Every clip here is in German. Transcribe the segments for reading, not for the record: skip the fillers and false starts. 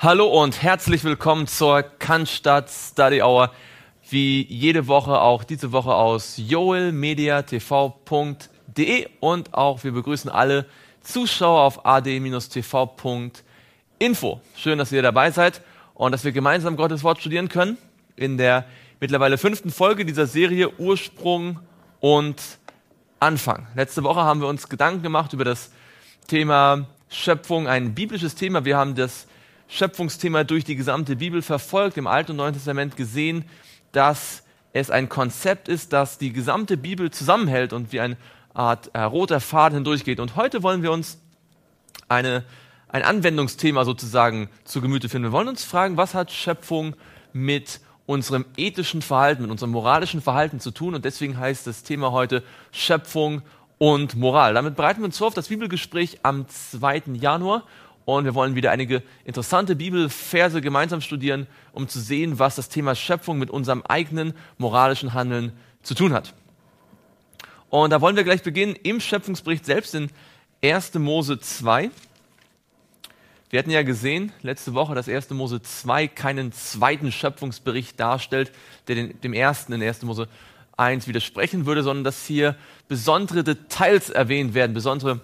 Hallo und herzlich willkommen zur Cannstatt Study Hour, wie jede Woche auch diese Woche aus joelmediatv.de und auch wir begrüßen alle Zuschauer auf ad-tv.info. Schön, dass ihr dabei seid und dass wir gemeinsam Gottes Wort studieren können in der mittlerweile 5. Folge dieser Serie Ursprung und Anfang. Letzte Woche haben wir uns Gedanken gemacht über das Thema Schöpfung, ein biblisches Thema. Wir haben das Schöpfungsthema durch die gesamte Bibel verfolgt, im Alten und Neuen Testament gesehen, dass es ein Konzept ist, das die gesamte Bibel zusammenhält und wie eine Art roter Faden hindurchgeht. Und heute wollen wir uns ein Anwendungsthema sozusagen zu Gemüte führen. Wir wollen uns fragen, was hat Schöpfung mit unserem ethischen Verhalten, mit unserem moralischen Verhalten zu tun? Und deswegen heißt das Thema heute Schöpfung und Moral. Damit bereiten wir uns vor auf das Bibelgespräch am 2. Januar. Und wir wollen wieder einige interessante Bibelverse gemeinsam studieren, um zu sehen, was das Thema Schöpfung mit unserem eigenen moralischen Handeln zu tun hat. Und da wollen wir gleich beginnen im Schöpfungsbericht selbst in 1. Mose 2. Wir hatten ja gesehen letzte Woche, dass 1. Mose 2 keinen zweiten Schöpfungsbericht darstellt, der dem ersten in 1. Mose 1 widersprechen würde, sondern dass hier besondere Details erwähnt werden, besondere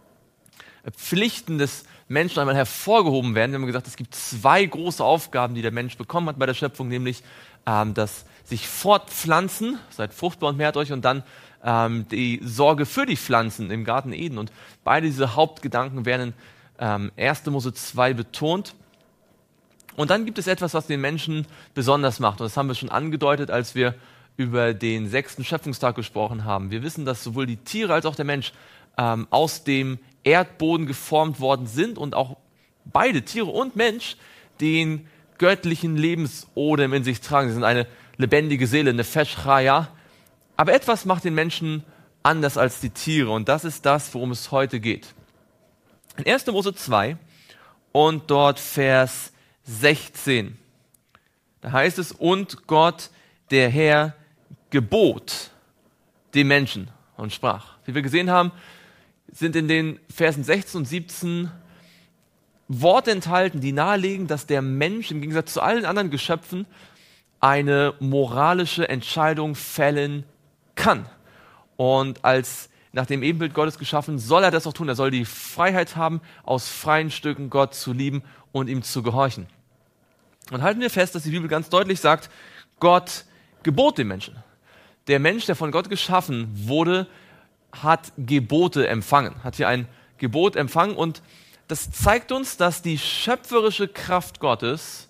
Pflichten des Menschen einmal hervorgehoben werden. Wir haben gesagt, es gibt 2 große Aufgaben, die der Mensch bekommen hat bei der Schöpfung, nämlich das sich fortpflanzen, seid fruchtbar und mehrt euch, und dann die Sorge für die Pflanzen im Garten Eden. Und beide diese Hauptgedanken werden in 1. Mose 2 betont. Und dann gibt es etwas, was den Menschen besonders macht. Und das haben wir schon angedeutet, als wir über den 6. Schöpfungstag gesprochen haben. Wir wissen, dass sowohl die Tiere als auch der Mensch aus dem Erdboden geformt worden sind und auch beide, Tiere und Mensch, den göttlichen Lebensodem in sich tragen. Sie sind eine lebendige Seele, eine Feschraya. Aber etwas macht den Menschen anders als die Tiere und das ist das, worum es heute geht. In 1. Mose 2 und dort Vers 16, da heißt es, und Gott, der Herr, gebot dem Menschen und sprach. Wie wir gesehen haben, sind in den Versen 16 und 17 Worte enthalten, die nahelegen, dass der Mensch im Gegensatz zu allen anderen Geschöpfen eine moralische Entscheidung fällen kann. Und nach dem Ebenbild Gottes geschaffen, soll er das auch tun. Er soll die Freiheit haben, aus freien Stücken Gott zu lieben und ihm zu gehorchen. Und halten wir fest, dass die Bibel ganz deutlich sagt, Gott gebot dem Menschen. Der Mensch, der von Gott geschaffen wurde, hat Gebote empfangen, hat hier ein Gebot empfangen, und das zeigt uns, dass die schöpferische Kraft Gottes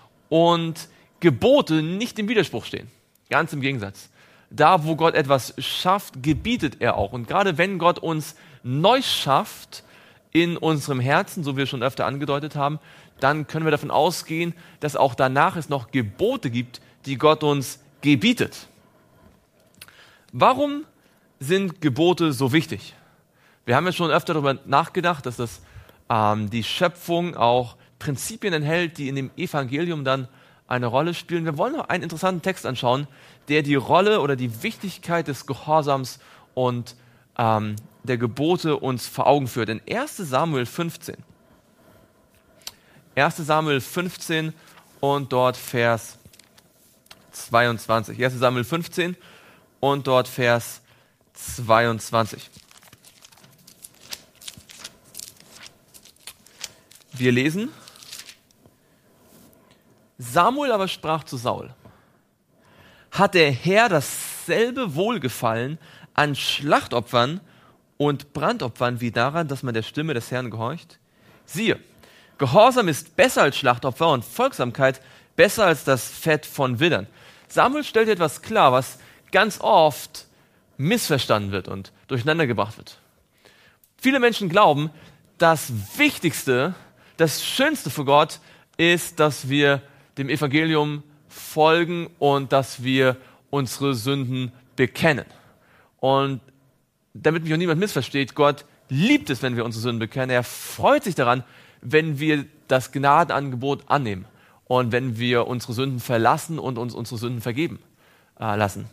und Gebote nicht im Widerspruch stehen. Ganz im Gegensatz. Da, wo Gott etwas schafft, gebietet er auch. Und gerade wenn Gott uns neu schafft in unserem Herzen, so wie wir schon öfter angedeutet haben, dann können wir davon ausgehen, dass auch danach es noch Gebote gibt, die Gott uns gebietet. Warum sind Gebote so wichtig? Wir haben ja schon öfter darüber nachgedacht, dass die Schöpfung auch Prinzipien enthält, die in dem Evangelium dann eine Rolle spielen. Wir wollen noch einen interessanten Text anschauen, der die Rolle oder die Wichtigkeit des Gehorsams und der Gebote uns vor Augen führt. In 1. Samuel 15. 1. Samuel 15 und dort Vers 22. 1. Samuel 15 und dort Vers 22. Wir lesen: Samuel aber sprach zu Saul: Hat der Herr dasselbe Wohlgefallen an Schlachtopfern und Brandopfern wie daran, dass man der Stimme des Herrn gehorcht? Siehe, Gehorsam ist besser als Schlachtopfer und Folgsamkeit besser als das Fett von Wildern. Samuel stellt etwas klar, was ganz oft missverstanden wird und durcheinander gebracht wird. Viele Menschen glauben, das Wichtigste, das Schönste für Gott ist, dass wir dem Evangelium folgen und dass wir unsere Sünden bekennen. Und damit mich auch niemand missversteht, Gott liebt es, wenn wir unsere Sünden bekennen. Er freut sich daran, wenn wir das Gnadenangebot annehmen und wenn wir unsere Sünden verlassen und uns unsere Sünden vergeben lassen.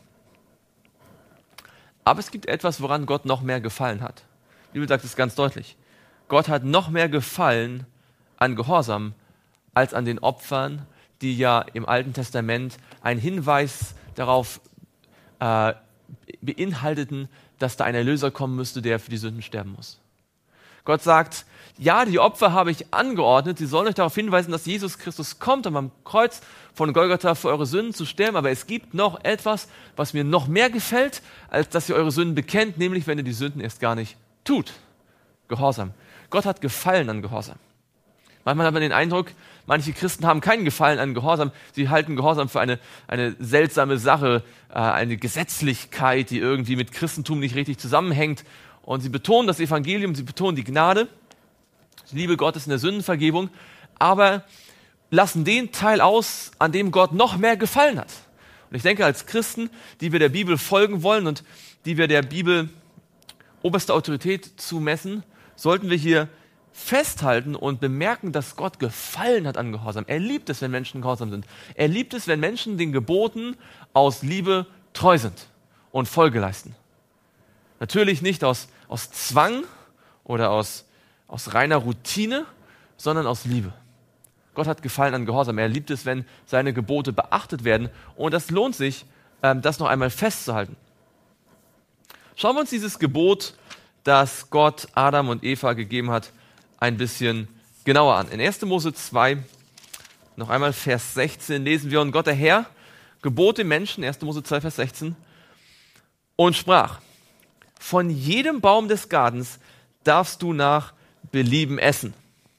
Aber es gibt etwas, woran Gott noch mehr Gefallen hat. Die Bibel sagt es ganz deutlich. Gott hat noch mehr Gefallen an Gehorsam als an den Opfern, die ja im Alten Testament einen Hinweis darauf beinhalteten, dass da ein Erlöser kommen müsste, der für die Sünden sterben muss. Gott sagt, ja, die Opfer habe ich angeordnet, sie sollen euch darauf hinweisen, dass Jesus Christus kommt, um am Kreuz von Golgatha für eure Sünden zu sterben, aber es gibt noch etwas, was mir noch mehr gefällt, als dass ihr eure Sünden bekennt, nämlich wenn ihr die Sünden erst gar nicht tut. Gehorsam. Gott hat Gefallen an Gehorsam. Manchmal hat man den Eindruck, manche Christen haben keinen Gefallen an Gehorsam. Sie halten Gehorsam für eine seltsame Sache, eine Gesetzlichkeit, die irgendwie mit Christentum nicht richtig zusammenhängt. Und sie betonen das Evangelium, sie betonen die Gnade, die Liebe Gottes in der Sündenvergebung, aber lassen den Teil aus, an dem Gott noch mehr gefallen hat. Und ich denke, als Christen, die wir der Bibel folgen wollen und die wir der Bibel oberste Autorität zumessen, sollten wir hier festhalten und bemerken, dass Gott Gefallen hat an Gehorsam. Er liebt es, wenn Menschen gehorsam sind. Er liebt es, wenn Menschen den Geboten aus Liebe treu sind und Folge leisten. Natürlich nicht aus Zwang oder aus reiner Routine, sondern aus Liebe. Gott hat Gefallen an Gehorsam. Er liebt es, wenn seine Gebote beachtet werden. Und das lohnt sich, das noch einmal festzuhalten. Schauen wir uns dieses Gebot, das Gott Adam und Eva gegeben hat, ein bisschen genauer an. In 1. Mose 2, noch einmal Vers 16, lesen wir, und Gott der Herr gebot dem Menschen, 1. Mose 2, Vers 16, und sprach, von jedem Baum des Gartens darfst du nach Belieben essen.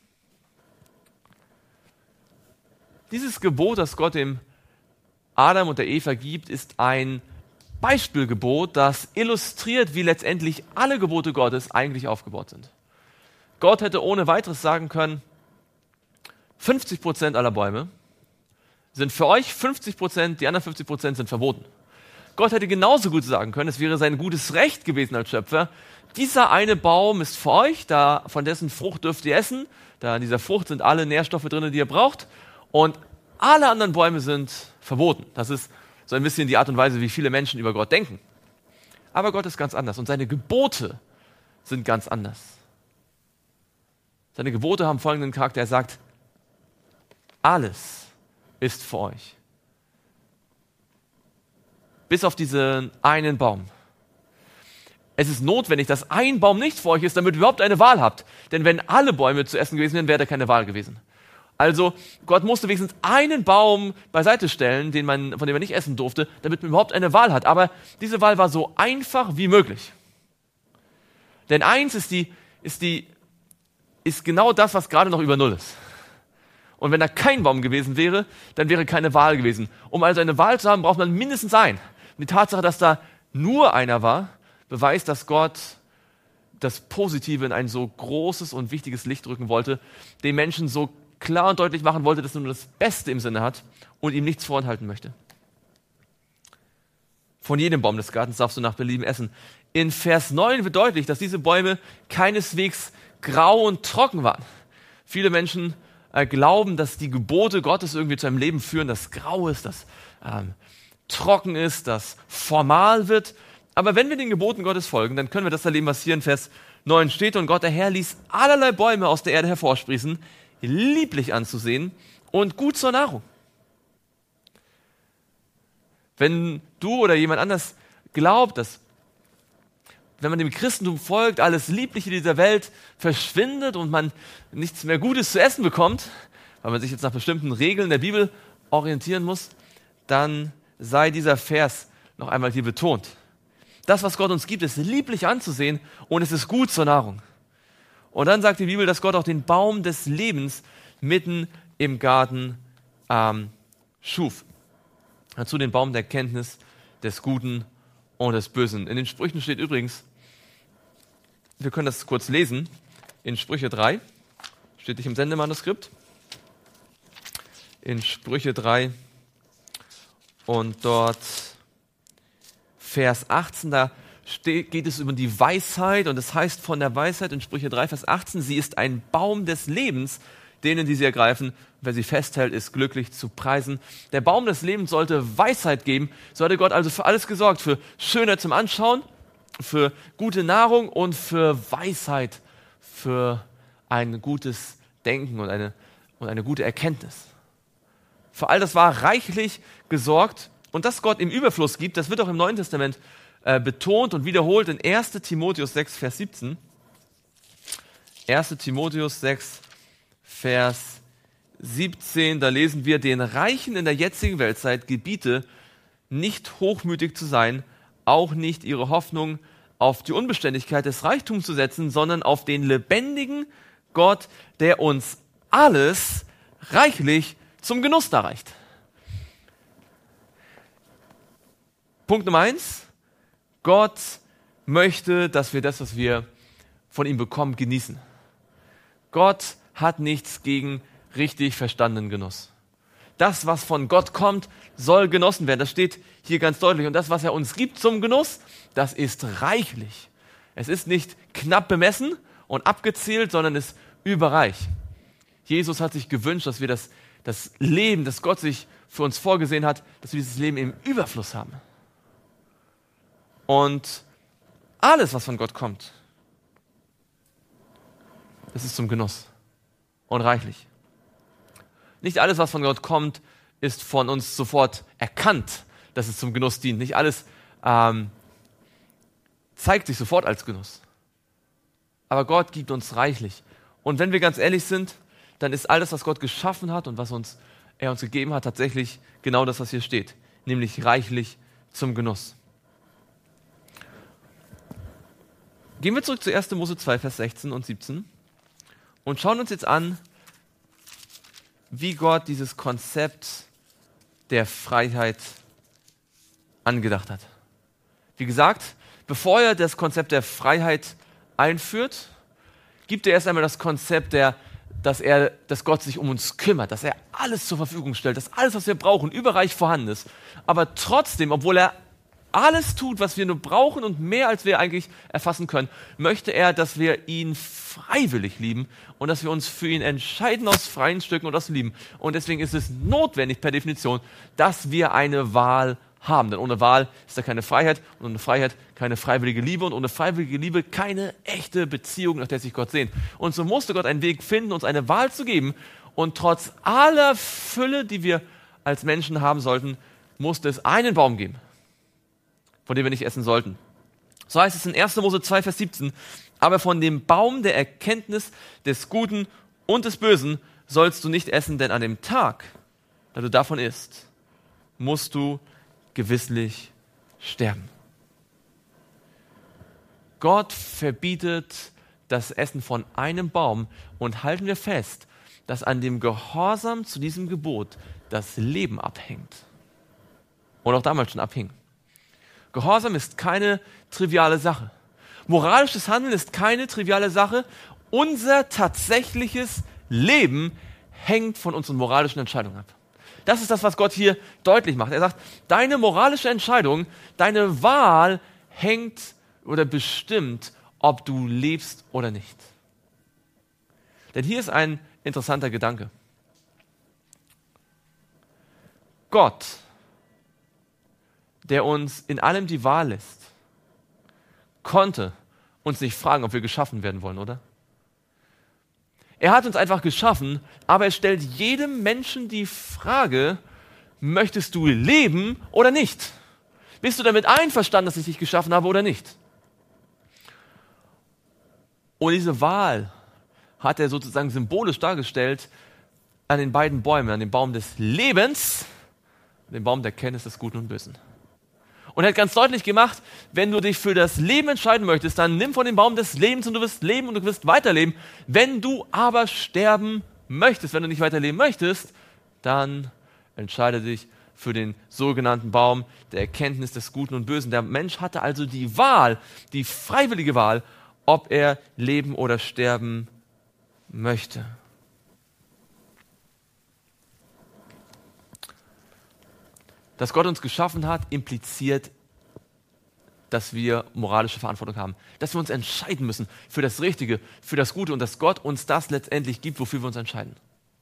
Dieses Gebot, das Gott dem Adam und der Eva gibt, ist ein Beispielgebot, das illustriert, wie letztendlich alle Gebote Gottes eigentlich aufgebaut sind. Gott hätte ohne weiteres sagen können, 50% aller Bäume sind für euch, 50%, die anderen 50% sind verboten. Gott hätte genauso gut sagen können, es wäre sein gutes Recht gewesen als Schöpfer, dieser eine Baum ist für euch, von dessen Frucht dürft ihr essen, da in dieser Frucht sind alle Nährstoffe drin, die ihr braucht, und alle anderen Bäume sind verboten. Das ist so ein bisschen die Art und Weise, wie viele Menschen über Gott denken. Aber Gott ist ganz anders und seine Gebote sind ganz anders. Seine Gebote haben folgenden Charakter. Er sagt, alles ist für euch. Bis auf diesen einen Baum. Es ist notwendig, dass ein Baum nicht für euch ist, damit ihr überhaupt eine Wahl habt. Denn wenn alle Bäume zu essen gewesen wären, wäre da keine Wahl gewesen. Also Gott musste wenigstens einen Baum beiseite stellen, von dem er nicht essen durfte, damit man überhaupt eine Wahl hat. Aber diese Wahl war so einfach wie möglich. Denn eins ist genau das, was gerade noch über Null ist. Und wenn da kein Baum gewesen wäre, dann wäre keine Wahl gewesen. Um also eine Wahl zu haben, braucht man mindestens einen. Und die Tatsache, dass da nur einer war, beweist, dass Gott das Positive in ein so großes und wichtiges Licht rücken wollte, den Menschen so klar und deutlich machen wollte, dass er nur das Beste im Sinne hat und ihm nichts vorenthalten möchte. Von jedem Baum des Gartens darfst du nach Belieben essen. In Vers 9 wird deutlich, dass diese Bäume keineswegs grau und trocken waren. Viele Menschen glauben, dass die Gebote Gottes irgendwie zu einem Leben führen, das grau ist, das trocken ist, das formal wird. Aber wenn wir den Geboten Gottes folgen, dann können wir das erleben, was hier in Vers 9 steht. Und Gott der Herr ließ allerlei Bäume aus der Erde hervorsprießen, lieblich anzusehen und gut zur Nahrung. Wenn du oder jemand anders glaubt, dass wenn man dem Christentum folgt, alles Liebliche dieser Welt verschwindet und man nichts mehr Gutes zu essen bekommt, weil man sich jetzt nach bestimmten Regeln der Bibel orientieren muss, dann sei dieser Vers noch einmal hier betont. Das, was Gott uns gibt, ist lieblich anzusehen und es ist gut zur Nahrung. Und dann sagt die Bibel, dass Gott auch den Baum des Lebens mitten im Garten schuf. Dazu den Baum der Kenntnis des Guten und des Bösen. In den Sprüchen steht übrigens, wir können das kurz lesen, in Sprüche 3, steht nicht im Sendemanuskript, in Sprüche 3 und dort Vers 18, da geht es über die Weisheit und es heißt von der Weisheit in Sprüche 3, Vers 18, sie ist ein Baum des Lebens, denen, die sie ergreifen, wer sie festhält, ist glücklich zu preisen. Der Baum des Lebens sollte Weisheit geben, so hatte Gott also für alles gesorgt, für Schönheit zum Anschauen, für gute Nahrung und für Weisheit, für ein gutes Denken und eine und eine gute Erkenntnis. Für all das war reichlich gesorgt. Und dass Gott im Überfluss gibt, das wird auch im Neuen Testament betont und wiederholt in 1. Timotheus 6, Vers 17. 1. Timotheus 6, Vers 17, da lesen wir, den Reichen in der jetzigen Weltzeit gebiete, nicht hochmütig zu sein, auch nicht ihre Hoffnung auf die Unbeständigkeit des Reichtums zu setzen, sondern auf den lebendigen Gott, der uns alles reichlich zum Genuss darreicht. Punkt Nummer 1. Gott möchte, dass wir das, was wir von ihm bekommen, genießen. Gott hat nichts gegen richtig verstandenen Genuss. Das, was von Gott kommt, soll genossen werden. Das steht hier ganz deutlich. Und das, was er uns gibt zum Genuss, das ist reichlich. Es ist nicht knapp bemessen und abgezählt, sondern ist überreich. Jesus hat sich gewünscht, dass wir das Leben, das Gott sich für uns vorgesehen hat, dass wir dieses Leben im Überfluss haben. Und alles, was von Gott kommt, das ist zum Genuss und reichlich. Nicht alles, was von Gott kommt, ist von uns sofort erkannt, dass es zum Genuss dient. Nicht alles zeigt sich sofort als Genuss. Aber Gott gibt uns reichlich. Und wenn wir ganz ehrlich sind, dann ist alles, was Gott geschaffen hat und was er uns gegeben hat, tatsächlich genau das, was hier steht. Nämlich reichlich zum Genuss. Gehen wir zurück zu 1. Mose 2, Vers 16 und 17 und schauen uns jetzt an, wie Gott dieses Konzept der Freiheit angedacht hat. Wie gesagt, bevor er das Konzept der Freiheit einführt, gibt er erst einmal das Konzept, dass Gott sich um uns kümmert, dass er alles zur Verfügung stellt, dass alles, was wir brauchen, überreich vorhanden ist. Aber trotzdem, obwohl er alles tut, was wir nur brauchen und mehr, als wir eigentlich erfassen können, möchte er, dass wir ihn freiwillig lieben und dass wir uns für ihn entscheiden aus freien Stücken und aus Lieben. Und deswegen ist es notwendig per Definition, dass wir eine Wahl haben. Denn ohne Wahl ist da keine Freiheit und ohne Freiheit keine freiwillige Liebe und ohne freiwillige Liebe keine echte Beziehung, nach der sich Gott sehnt. Und so musste Gott einen Weg finden, uns eine Wahl zu geben. Und trotz aller Fülle, die wir als Menschen haben sollten, musste es einen Baum geben, von dem wir nicht essen sollten. So heißt es in 1. Mose 2, Vers 17, aber von dem Baum der Erkenntnis des Guten und des Bösen sollst du nicht essen, denn an dem Tag, da du davon isst, musst du gewisslich sterben. Gott verbietet das Essen von einem Baum und halten wir fest, dass an dem Gehorsam zu diesem Gebot das Leben abhängt. Und auch damals schon abhing. Gehorsam ist keine triviale Sache. Moralisches Handeln ist keine triviale Sache. Unser tatsächliches Leben hängt von unseren moralischen Entscheidungen ab. Das ist das, was Gott hier deutlich macht. Er sagt, deine moralische Entscheidung, deine Wahl hängt oder bestimmt, ob du lebst oder nicht. Denn hier ist ein interessanter Gedanke. Gott, der uns in allem die Wahl lässt, konnte uns nicht fragen, ob wir geschaffen werden wollen, oder? Er hat uns einfach geschaffen, aber er stellt jedem Menschen die Frage, möchtest du leben oder nicht? Bist du damit einverstanden, dass ich dich geschaffen habe oder nicht? Und diese Wahl hat er sozusagen symbolisch dargestellt an den beiden Bäumen, an dem Baum des Lebens und dem Baum der Kenntnis des Guten und Bösen. Und er hat ganz deutlich gemacht, wenn du dich für das Leben entscheiden möchtest, dann nimm von dem Baum des Lebens und du wirst leben und du wirst weiterleben. Wenn du aber sterben möchtest, wenn du nicht weiterleben möchtest, dann entscheide dich für den sogenannten Baum der Erkenntnis des Guten und Bösen. Der Mensch hatte also die Wahl, die freiwillige Wahl, ob er leben oder sterben möchte. Dass Gott uns geschaffen hat, impliziert, dass wir moralische Verantwortung haben. Dass wir uns entscheiden müssen für das Richtige, für das Gute und dass Gott uns das letztendlich gibt, wofür wir uns entscheiden.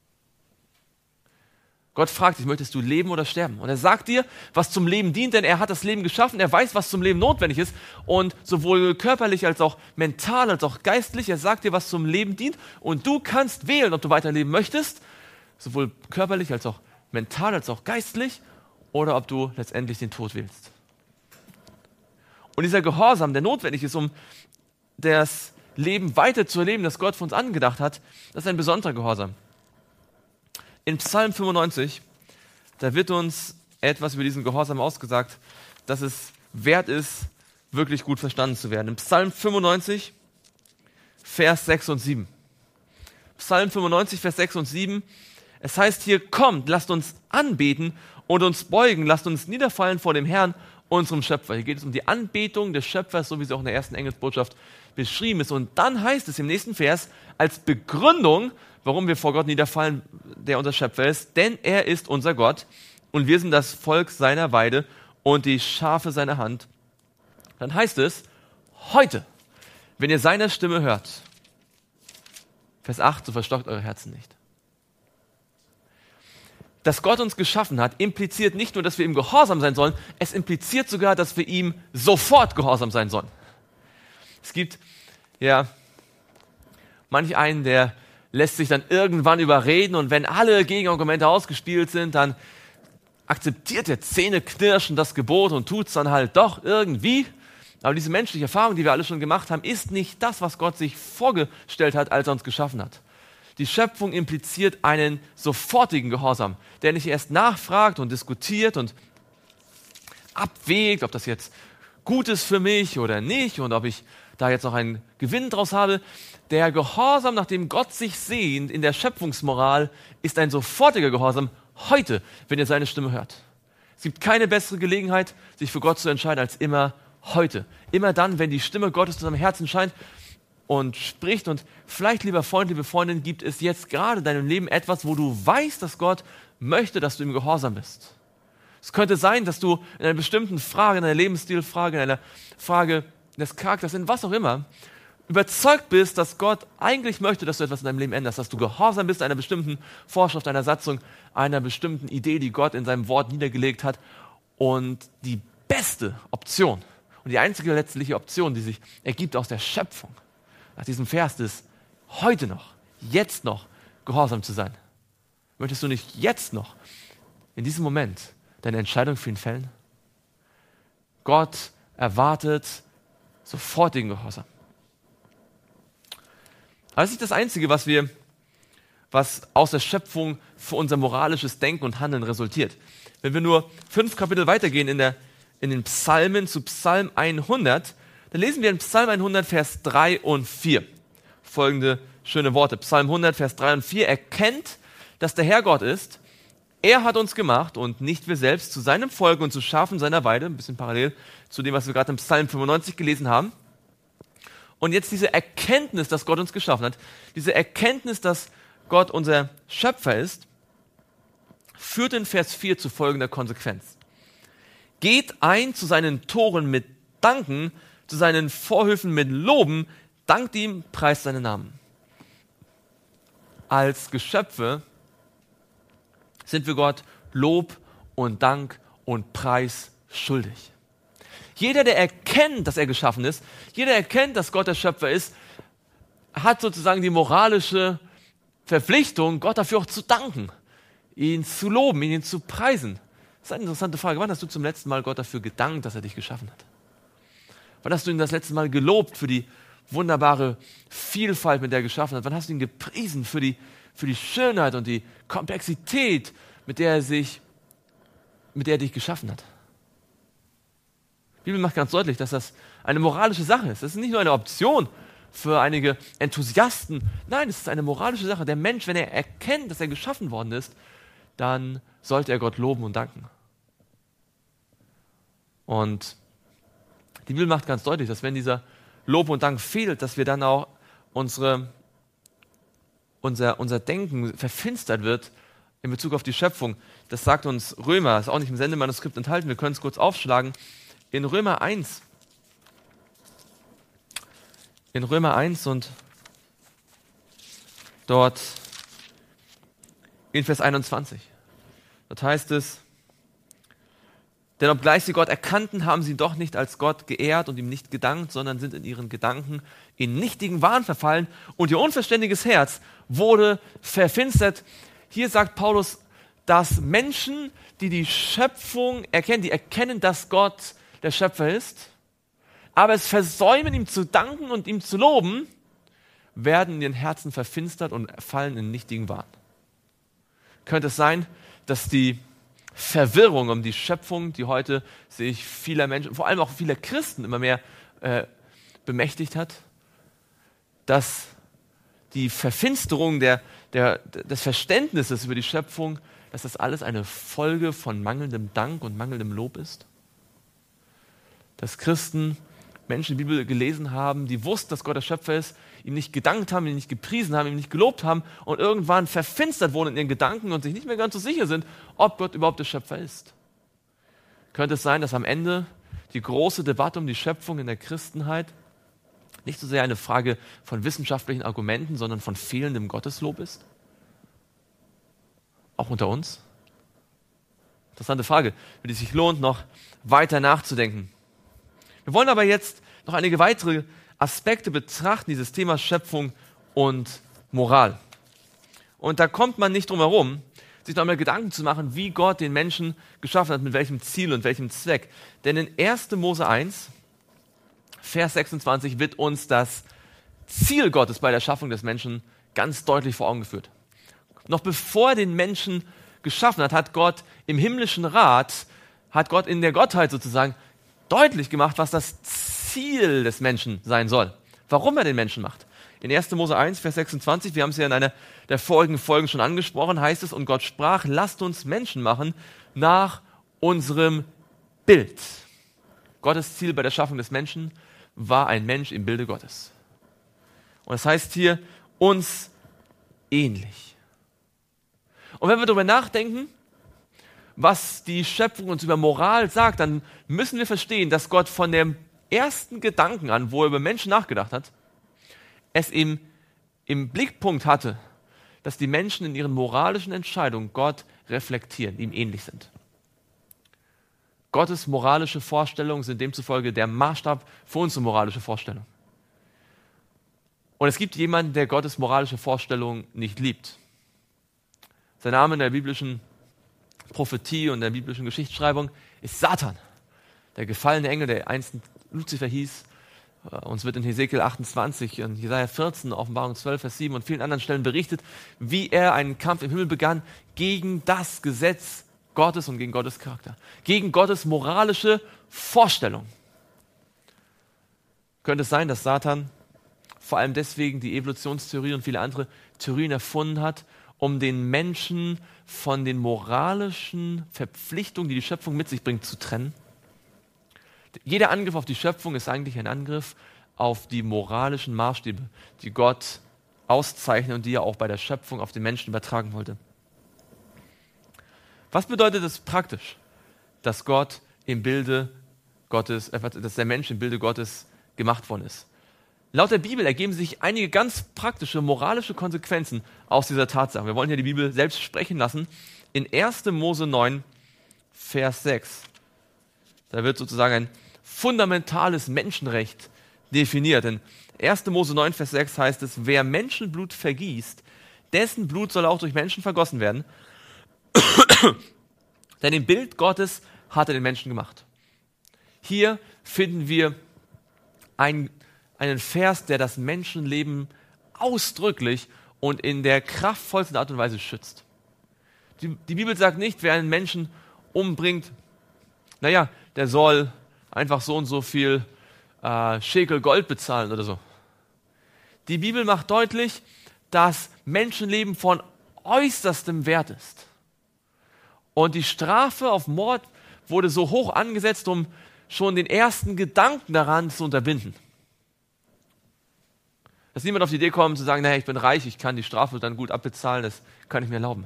Gott fragt dich, möchtest du leben oder sterben? Und er sagt dir, was zum Leben dient, denn er hat das Leben geschaffen, er weiß, was zum Leben notwendig ist und sowohl körperlich als auch mental als auch geistlich, er sagt dir, was zum Leben dient und du kannst wählen, ob du weiterleben möchtest sowohl körperlich als auch mental als auch geistlich, oder ob du letztendlich den Tod wählst. Und dieser Gehorsam, der notwendig ist, um das Leben weiter zu erleben, das Gott für uns angedacht hat, das ist ein besonderer Gehorsam. In Psalm 95, da wird uns etwas über diesen Gehorsam ausgesagt, dass es wert ist, wirklich gut verstanden zu werden. In Psalm 95, Vers 6 und 7. Psalm 95, Vers 6 und 7. Es heißt hier, kommt, lasst uns anbeten und uns beugen, lasst uns niederfallen vor dem Herrn, unserem Schöpfer. Hier geht es um die Anbetung des Schöpfers, so wie sie auch in der ersten Engelsbotschaft beschrieben ist. Und dann heißt es im nächsten Vers, als Begründung, warum wir vor Gott niederfallen, der unser Schöpfer ist, denn er ist unser Gott und wir sind das Volk seiner Weide und die Schafe seiner Hand. Dann heißt es, heute, wenn ihr seine Stimme hört, Vers 8, so verstockt eure Herzen nicht. Dass Gott uns geschaffen hat, impliziert nicht nur, dass wir ihm gehorsam sein sollen, es impliziert sogar, dass wir ihm sofort gehorsam sein sollen. Es gibt ja manch einen, der lässt sich dann irgendwann überreden und wenn alle Gegenargumente ausgespielt sind, dann akzeptiert er zähneknirschend das Gebot und tut es dann halt doch irgendwie. Aber diese menschliche Erfahrung, die wir alle schon gemacht haben, ist nicht das, was Gott sich vorgestellt hat, als er uns geschaffen hat. Die Schöpfung impliziert einen sofortigen Gehorsam, der nicht erst nachfragt und diskutiert und abwägt, ob das jetzt gut ist für mich oder nicht und ob ich da jetzt noch einen Gewinn draus habe. Der Gehorsam, nach dem Gott sich sehnt in der Schöpfungsmoral, ist ein sofortiger Gehorsam heute, wenn ihr seine Stimme hört. Es gibt keine bessere Gelegenheit, sich für Gott zu entscheiden, als immer heute. Immer dann, wenn die Stimme Gottes zu seinem Herzen scheint und spricht. Und vielleicht, lieber Freund, liebe Freundin, gibt es jetzt gerade in deinem Leben etwas, wo du weißt, dass Gott möchte, dass du ihm gehorsam bist. Es könnte sein, dass du in einer bestimmten Frage, in einer Lebensstilfrage, in einer Frage des Charakters, in was auch immer, überzeugt bist, dass Gott eigentlich möchte, dass du etwas in deinem Leben änderst, dass du gehorsam bist einer bestimmten Vorschrift, einer Satzung, einer bestimmten Idee, die Gott in seinem Wort niedergelegt hat. Und die beste Option und die einzige letztliche Option, die sich ergibt aus der Schöpfung, nach diesem Vers ist, heute noch, jetzt noch gehorsam zu sein. Möchtest du nicht jetzt noch, in diesem Moment, deine Entscheidung für ihn fällen? Gott erwartet sofortigen Gehorsam. Aber das ist nicht das Einzige, was aus der Schöpfung für unser moralisches Denken und Handeln resultiert. Wenn wir nur 5 Kapitel weitergehen in den Psalmen zu Psalm 100, dann lesen wir in Psalm 100, Vers 3 und 4 folgende schöne Worte. Psalm 100, Vers 3 und 4, erkennt, dass der Herr Gott ist. Er hat uns gemacht und nicht wir selbst, zu seinem Volk und zu Schafen seiner Weide, ein bisschen parallel zu dem, was wir gerade im Psalm 95 gelesen haben. Und jetzt diese Erkenntnis, dass Gott uns geschaffen hat, diese Erkenntnis, dass Gott unser Schöpfer ist, führt in Vers 4 zu folgender Konsequenz. Geht ein zu seinen Toren mit Danken, zu seinen Vorhöfen mit Loben, dankt ihm, preist seinen Namen. Als Geschöpfe sind wir Gott Lob und Dank und Preis schuldig. Jeder, der erkennt, dass er geschaffen ist, jeder erkennt, dass Gott der Schöpfer ist, hat sozusagen die moralische Verpflichtung, Gott dafür auch zu danken, ihn zu loben, ihn zu preisen. Das ist eine interessante Frage. Wann hast du zum letzten Mal Gott dafür gedankt, dass er dich geschaffen hat? Wann hast du ihn das letzte Mal gelobt für die wunderbare Vielfalt, mit der er geschaffen hat? Wann hast du ihn gepriesen für die Schönheit und die Komplexität, mit der er dich geschaffen hat? Die Bibel macht ganz deutlich, dass das eine moralische Sache ist. Das ist nicht nur eine Option für einige Enthusiasten. Nein, es ist eine moralische Sache. Der Mensch, wenn er erkennt, dass er geschaffen worden ist, dann sollte er Gott loben und danken. Und die Bibel macht ganz deutlich, dass wenn dieser Lob und Dank fehlt, dass wir dann auch unser Denken verfinstert wird in Bezug auf die Schöpfung. Das sagt uns Römer, ist auch nicht im Sendemanuskript enthalten, wir können es kurz aufschlagen. In Römer 1 und dort in Vers 21. Dort heißt es, denn obgleich sie Gott erkannten, haben sie ihn doch nicht als Gott geehrt und ihm nicht gedankt, sondern sind in ihren Gedanken in nichtigen Wahn verfallen und ihr unverständiges Herz wurde verfinstert. hier sagt Paulus, dass Menschen, die die Schöpfung erkennen, die erkennen, dass Gott der Schöpfer ist, aber es versäumen, ihm zu danken und ihm zu loben, werden in ihren Herzen verfinstert und fallen in nichtigen Wahn. Könnte es sein, dass die Verwirrung um die Schöpfung, die heute sich vieler Menschen, vor allem auch vieler Christen immer mehr bemächtigt hat, dass die Verfinsterung des Verständnisses über die Schöpfung, dass das alles eine Folge von mangelndem Dank und mangelndem Lob ist? Dass Christen Menschen die Bibel gelesen haben, die wussten, dass Gott der Schöpfer ist, ihm nicht gedankt haben, ihn nicht gepriesen haben, ihm nicht gelobt haben und irgendwann verfinstert wurden in ihren Gedanken und sich nicht mehr ganz so sicher sind, ob Gott überhaupt der Schöpfer ist. Könnte es sein, dass am Ende die große Debatte um die Schöpfung in der Christenheit nicht so sehr eine Frage von wissenschaftlichen Argumenten, sondern von fehlendem Gotteslob ist? Auch unter uns? Interessante Frage, über die es sich lohnt, noch weiter nachzudenken. Wir wollen aber jetzt noch einige weitere Aspekte betrachten, dieses Thema Schöpfung und Moral. Und da kommt man nicht drum herum, sich noch einmal Gedanken zu machen, wie Gott den Menschen geschaffen hat, mit welchem Ziel und welchem Zweck. Denn in 1. Mose 1, Vers 26 wird uns das Ziel Gottes bei der Schaffung des Menschen ganz deutlich vor Augen geführt. Noch bevor er den Menschen geschaffen hat, hat Gott im himmlischen Rat, hat Gott in der Gottheit sozusagen deutlich gemacht, was das Ziel des Menschen sein soll. Warum er den Menschen macht. In 1. Mose 1, Vers 26, wir haben es ja in einer der vorigen Folgen schon angesprochen, heißt es, und Gott sprach, lasst uns Menschen machen nach unserem Bild. Gottes Ziel bei der Schaffung des Menschen war ein Mensch im Bilde Gottes. Und das heißt hier, uns ähnlich. Und wenn wir darüber nachdenken, was die Schöpfung uns über Moral sagt, dann müssen wir verstehen, dass Gott von dem ersten Gedanken an, wo er über Menschen nachgedacht hat, es im Blickpunkt hatte, dass die Menschen in ihren moralischen Entscheidungen Gott reflektieren, ihm ähnlich sind. Gottes moralische Vorstellungen sind demzufolge der Maßstab für unsere moralische Vorstellung. Und es gibt jemanden, der Gottes moralische Vorstellungen nicht liebt. Sein Name in der biblischen Prophetie und der biblischen Geschichtsschreibung ist Satan, der gefallene Engel, der einst Luzifer hieß. Uns wird in Hesekiel 28, in Jesaja 14, Offenbarung 12, Vers 7 und vielen anderen Stellen berichtet, wie er einen Kampf im Himmel begann gegen das Gesetz Gottes und gegen Gottes Charakter, gegen Gottes moralische Vorstellung. Könnte es sein, dass Satan vor allem deswegen die Evolutionstheorie und viele andere Theorien erfunden hat, um den Menschen von den moralischen Verpflichtungen, die die Schöpfung mit sich bringt, zu trennen? Jeder Angriff auf die Schöpfung ist eigentlich ein Angriff auf die moralischen Maßstäbe, die Gott auszeichnet und die er auch bei der Schöpfung auf den Menschen übertragen wollte. Was bedeutet es praktisch, dass Gott im Bilde Gottes, dass der Mensch im Bilde Gottes gemacht worden ist? Laut der Bibel ergeben sich einige ganz praktische moralische Konsequenzen aus dieser Tatsache. Wir wollen hier die Bibel selbst sprechen lassen. In 1. Mose 9, Vers 6, da wird sozusagen ein fundamentales Menschenrecht definiert. In 1. Mose 9, Vers 6 heißt es, wer Menschenblut vergießt, dessen Blut soll auch durch Menschen vergossen werden. Denn im Bild Gottes hat er den Menschen gemacht. Hier finden wir einen Vers, der das Menschenleben ausdrücklich und in der kraftvollsten Art und Weise schützt. Die Bibel sagt nicht, wer einen Menschen umbringt, naja, der soll einfach so und so viel Schekel Gold bezahlen oder so. Die Bibel macht deutlich, dass Menschenleben von äußerstem Wert ist. Und die Strafe auf Mord wurde so hoch angesetzt, um schon den ersten Gedanken daran zu unterbinden. Dass niemand auf die Idee kommt, zu sagen, naja, ich bin reich, ich kann die Strafe dann gut abbezahlen, das kann ich mir erlauben.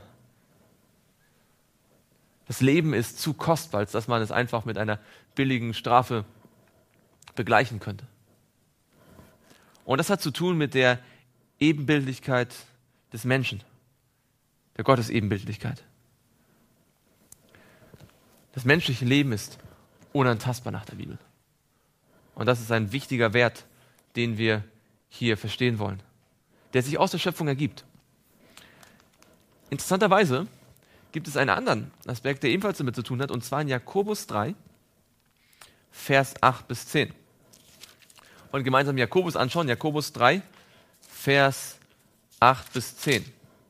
Das Leben ist zu kostbar, als dass man es einfach mit einer billigen Strafe begleichen könnte. Und das hat zu tun mit der Ebenbildlichkeit des Menschen, der Gottesebenbildlichkeit. Das menschliche Leben ist unantastbar nach der Bibel. Und das ist ein wichtiger Wert, den wir hier verstehen wollen, der sich aus der Schöpfung ergibt. Interessanterweise gibt es einen anderen Aspekt, der ebenfalls damit zu tun hat, und zwar in Jakobus 3, Vers 8 bis 10. Und gemeinsam Jakobus anschauen, Jakobus 3, Vers 8 bis 10.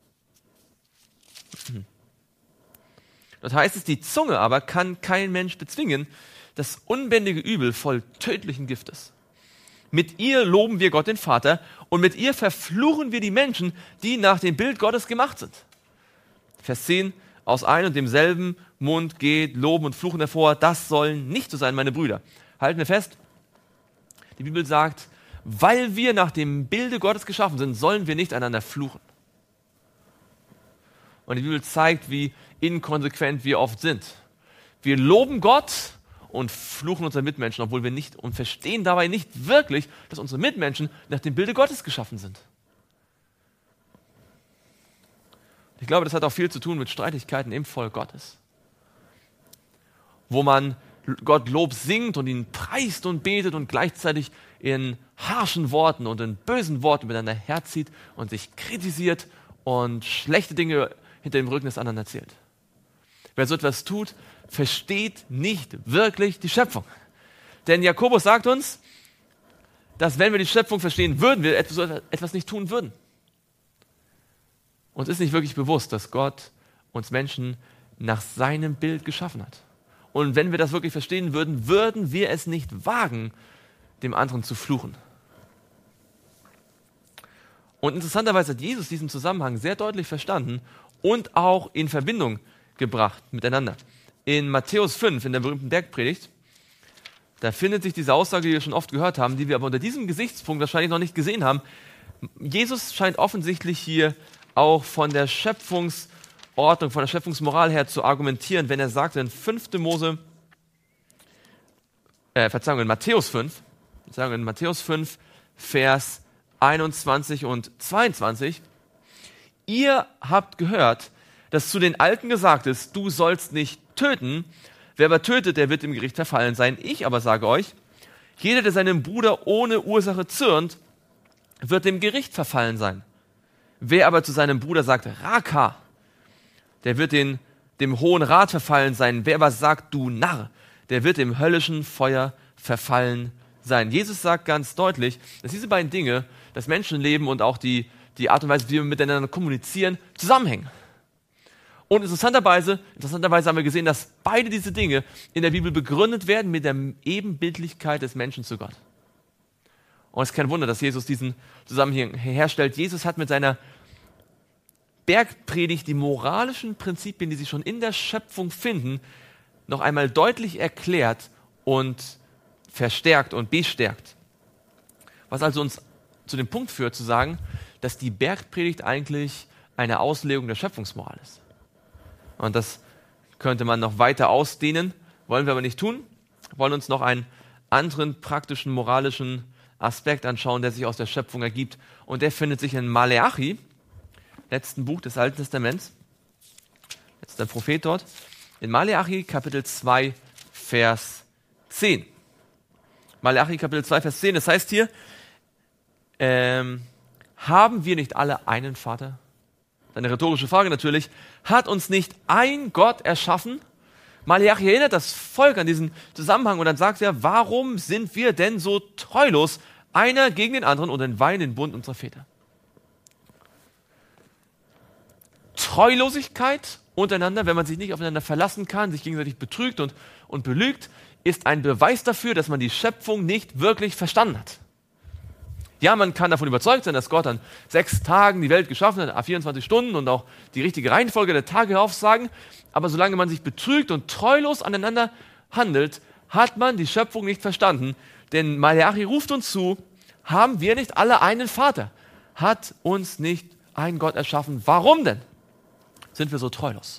Dort heißt es, die Zunge aber kann kein Mensch bezwingen, das unbändige Übel voll tödlichen Giftes. Mit ihr loben wir Gott den Vater und mit ihr verfluchen wir die Menschen, die nach dem Bild Gottes gemacht sind. Vers 10, aus einem und demselben Mund geht Loben und Fluchen hervor, das sollen nicht so sein, meine Brüder. Halten wir fest, die Bibel sagt, weil wir nach dem Bilde Gottes geschaffen sind, sollen wir nicht einander fluchen. Und die Bibel zeigt, wie inkonsequent wir oft sind. Wir loben Gott und fluchen unsere Mitmenschen, obwohl wir nicht und verstehen dabei nicht wirklich, dass unsere Mitmenschen nach dem Bilde Gottes geschaffen sind. Ich glaube, das hat auch viel zu tun mit Streitigkeiten im Volk Gottes, wo man Gott Lob singt und ihn preist und betet und gleichzeitig in harschen Worten und in bösen Worten miteinander herzieht und sich kritisiert und schlechte Dinge hinter dem Rücken des anderen erzählt. Wer so etwas tut, versteht nicht wirklich die Schöpfung. Denn Jakobus sagt uns, dass wenn wir die Schöpfung verstehen würden, wir etwas nicht tun würden. Uns ist nicht wirklich bewusst, dass Gott uns Menschen nach seinem Bild geschaffen hat. Und wenn wir das wirklich verstehen würden, würden wir es nicht wagen, dem anderen zu fluchen. Und interessanterweise hat Jesus diesen Zusammenhang sehr deutlich verstanden und auch in Verbindung gebracht miteinander. In Matthäus 5, in der berühmten Bergpredigt, da findet sich diese Aussage, die wir schon oft gehört haben, die wir aber unter diesem Gesichtspunkt wahrscheinlich noch nicht gesehen haben. Jesus scheint offensichtlich hier auch von der Schöpfungsordnung, von der Schöpfungsmoral her zu argumentieren, wenn er sagt in Matthäus 5, Vers 21 und 22, ihr habt gehört, dass zu den Alten gesagt ist, du sollst nicht töten, wer aber tötet, der wird im Gericht verfallen sein. Ich aber sage euch, jeder, der seinem Bruder ohne Ursache zürnt, wird dem Gericht verfallen sein. Wer aber zu seinem Bruder sagt, Raka, der wird dem Hohen Rat verfallen sein. Wer aber sagt, du Narr, der wird dem höllischen Feuer verfallen sein. Jesus sagt ganz deutlich, dass diese beiden Dinge, das Menschenleben und auch die Art und Weise, wie wir miteinander kommunizieren, zusammenhängen. Und interessanterweise haben wir gesehen, dass beide diese Dinge in der Bibel begründet werden mit der Ebenbildlichkeit des Menschen zu Gott. Und es ist kein Wunder, dass Jesus diesen Zusammenhang herstellt. Jesus hat mit seiner Bergpredigt die moralischen Prinzipien, die sich schon in der Schöpfung finden, noch einmal deutlich erklärt und verstärkt und bestärkt. Was also uns zu dem Punkt führt, zu sagen, dass die Bergpredigt eigentlich eine Auslegung der Schöpfungsmoral ist. Und das könnte man noch weiter ausdehnen, wollen wir aber nicht tun. Wir wollen uns noch einen anderen praktischen, moralischen Aspekt anschauen, der sich aus der Schöpfung ergibt. Und der findet sich in Maleachi, letzten Buch des Alten Testaments, letzter Prophet dort, in Maleachi Kapitel 2, Vers 10. Maleachi Kapitel 2, Vers 10, das heißt hier, haben wir nicht alle einen Vater? Eine rhetorische Frage natürlich. Hat uns nicht ein Gott erschaffen? Maleachi erinnert das Volk an diesen Zusammenhang und dann sagt er, warum sind wir denn so treulos, einer gegen den anderen und entweihen den Bund unserer Väter? Treulosigkeit untereinander, wenn man sich nicht aufeinander verlassen kann, sich gegenseitig betrügt und belügt, ist ein Beweis dafür, dass man die Schöpfung nicht wirklich verstanden hat. Ja, man kann davon überzeugt sein, dass Gott an 6 Tagen die Welt geschaffen hat, 24 Stunden und auch die richtige Reihenfolge der Tage aufsagen. Aber solange man sich betrügt und treulos aneinander handelt, hat man die Schöpfung nicht verstanden. Denn Maleachi ruft uns zu, haben wir nicht alle einen Vater? Hat uns nicht ein Gott erschaffen? Warum denn sind wir so treulos?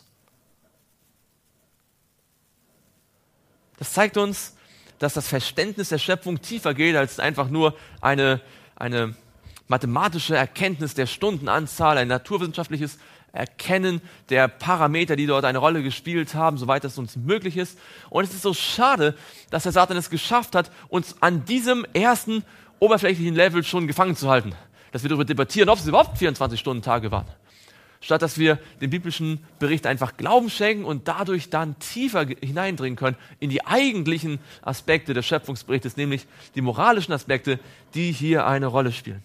Das zeigt uns, dass das Verständnis der Schöpfung tiefer geht als einfach nur eine mathematische Erkenntnis der Stundenanzahl, ein naturwissenschaftliches Erkennen der Parameter, die dort eine Rolle gespielt haben, soweit es uns möglich ist. Und es ist so schade, dass der Satan es geschafft hat, uns an diesem ersten oberflächlichen Level schon gefangen zu halten. Dass wir darüber debattieren, ob es überhaupt 24-Stunden-Tage waren. statt dass wir dem biblischen Bericht einfach Glauben schenken und dadurch dann tiefer hineindringen können in die eigentlichen Aspekte des Schöpfungsberichtes, nämlich die moralischen Aspekte, die hier eine Rolle spielen.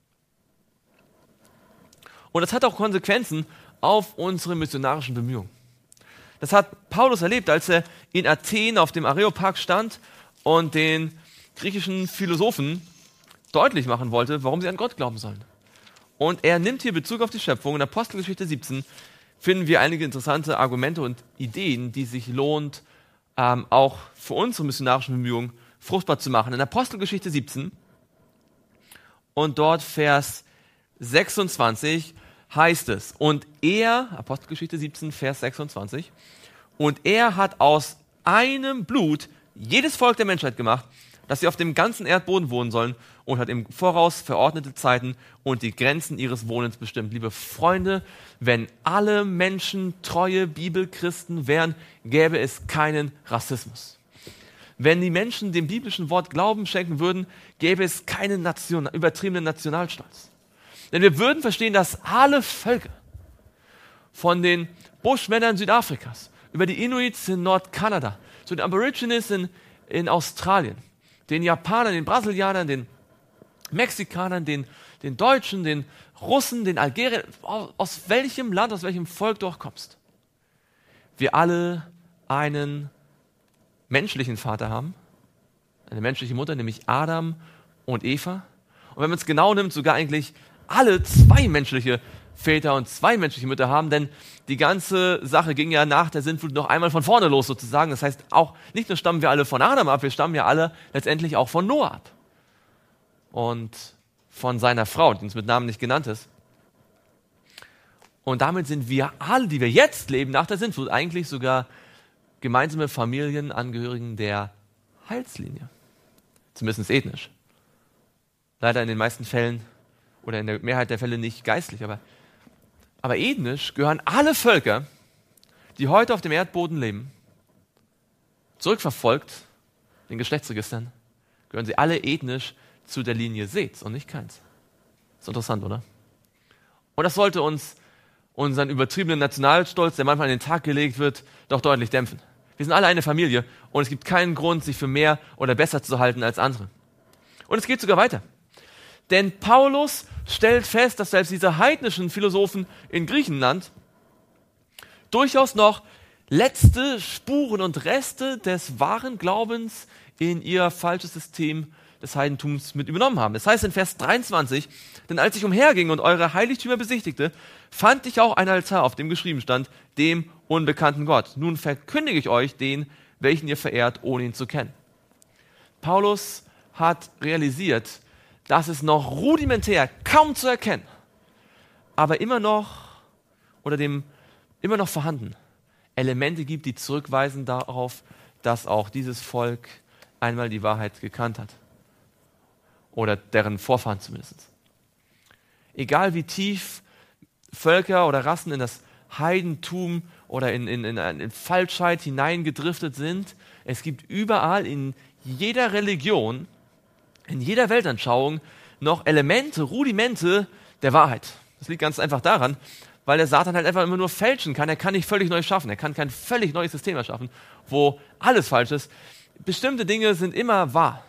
Und das hat auch Konsequenzen auf unsere missionarischen Bemühungen. Das hat Paulus erlebt, als er in Athen auf dem Areopag stand und den griechischen Philosophen deutlich machen wollte, warum sie an Gott glauben sollen. Und er nimmt hier Bezug auf die Schöpfung. In Apostelgeschichte 17 finden wir einige interessante Argumente und Ideen, die sich lohnt, auch für unsere missionarischen Bemühungen fruchtbar zu machen. In Apostelgeschichte 17 und dort Vers 26 heißt es, und er, Apostelgeschichte 17, Vers 26, und er hat aus einem Blut jedes Volk der Menschheit gemacht, dass sie auf dem ganzen Erdboden wohnen sollen, und hat im Voraus verordnete Zeiten und die Grenzen ihres Wohnens bestimmt. Liebe Freunde, wenn alle Menschen treue Bibelchristen wären, gäbe es keinen Rassismus. Wenn die Menschen dem biblischen Wort Glauben schenken würden, gäbe es keinen übertriebenen Nationalstolz. Denn wir würden verstehen, dass alle Völker, von den Buschmännern Südafrikas, über die Inuits in Nordkanada, zu den Aborigines in Australien, den Japanern, den Brasilianern, den Mexikanern, den Deutschen, den Russen, den Algeriern, aus welchem Land, aus welchem Volk du auch kommst, wir alle einen menschlichen Vater haben, eine menschliche Mutter, nämlich Adam und Eva. Und wenn man es genau nimmt, sogar eigentlich alle zwei menschliche Väter und zwei menschliche Mütter haben, denn die ganze Sache ging ja nach der Sintflut noch einmal von vorne los sozusagen. Das heißt, auch nicht nur stammen wir alle von Adam ab, wir stammen ja alle letztendlich auch von Noah ab. Und von seiner Frau, die uns mit Namen nicht genannt ist. Und damit sind wir alle, die wir jetzt leben, nach der Sintflut, eigentlich sogar gemeinsame Familienangehörigen der Heilslinie. Zumindest ethnisch. Leider in den meisten Fällen oder in der Mehrheit der Fälle nicht geistlich, aber ethnisch gehören alle Völker, die heute auf dem Erdboden leben, zurückverfolgt, den Geschlechtsregistern, gehören sie alle ethnisch zu der Linie Seths und nicht Kains. Ist interessant, oder? Und das sollte uns unseren übertriebenen Nationalstolz, der manchmal an den Tag gelegt wird, doch deutlich dämpfen. Wir sind alle eine Familie und es gibt keinen Grund, sich für mehr oder besser zu halten als andere. Und es geht sogar weiter. Denn Paulus stellt fest, dass selbst diese heidnischen Philosophen in Griechenland durchaus noch letzte Spuren und Reste des wahren Glaubens in ihr falsches System des Heidentums mit übernommen haben. Das heißt in Vers 23, denn als ich umherging und eure Heiligtümer besichtigte, fand ich auch einen Altar, auf dem geschrieben stand, dem unbekannten Gott. Nun verkündige ich euch den, welchen ihr verehrt, ohne ihn zu kennen. Paulus hat realisiert, dass es noch rudimentär, kaum zu erkennen, aber immer noch vorhanden Elemente gibt, die zurückweisen darauf, dass auch dieses Volk einmal die Wahrheit gekannt hat. Oder deren Vorfahren zumindest. Egal wie tief Völker oder Rassen in das Heidentum oder in Falschheit hineingedriftet sind, es gibt überall in jeder Religion, in jeder Weltanschauung noch Elemente, Rudimente der Wahrheit. Das liegt ganz einfach daran, weil der Satan halt einfach immer nur fälschen kann. Er kann nicht völlig neu schaffen. Er kann kein völlig neues System erschaffen, wo alles falsch ist. Bestimmte Dinge sind immer wahr.